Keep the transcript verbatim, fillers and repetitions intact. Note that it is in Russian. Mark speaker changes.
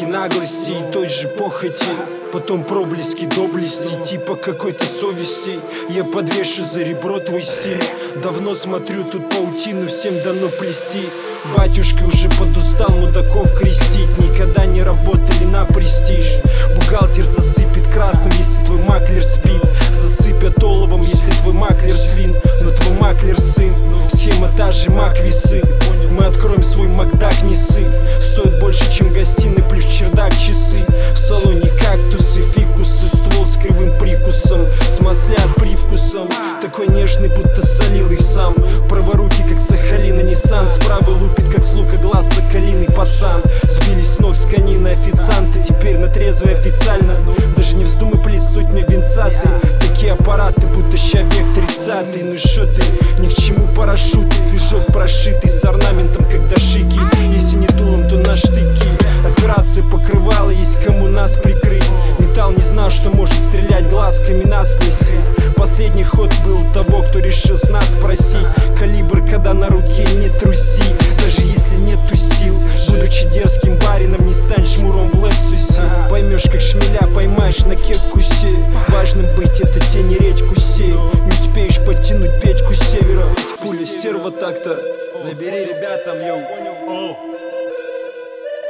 Speaker 1: наглости и той же похоти. Потом проблески доблести, типа какой-то совести. Я подвешу за ребро твой стиль. Давно смотрю тут паутину, всем дано плести. Батюшка уже подустал мудаков крестить. Никогда не работали на престиж. Бухгалтер засыпет красным, если твой маклер спит. Засыпят оловом, если твой маклер свин. Но твой маклер сын. Схема та же, мак весы. Мы откроем свой Макдак, не сы. Стоит больше, чем гостиный, плюс чердак, часы. В салоне кактусы, фикусы, ствол с кривым прикусом, с маслят привкусом. Такой нежный, будто солил их сам. Праворуки, как Сахалина, Ниссан. Справа лупит, как с лука глаз соколиный пацан. Сбились с ног с конины официанты. Теперь на трезвый официально. Даже не вздумай плить, суть мне винца ты. Такие аппараты, будто ща век тридцатый. Ну и шо ты, ни к чему парашюты. Движок прошитый с орнаментом, как дашики. Если не дулом, то на штыки. Операция покрывала, есть кому нас прикрыть. Металл не знал, что может стрелять глазками насквозь. Последний ход был у того, кто решил с нас спросить. Калибр, когда на руке, не труси. Даже если нету сил, будучи дерзким барином, не стань шмуром в Лексусе. Поймешь, как шмеля поймаешь на кепку сей. Важно быть, это тени редьку сей. Не успеешь подтянуть Петьку с севера. Пуля стерва так-то. Набери ребятам, йоу.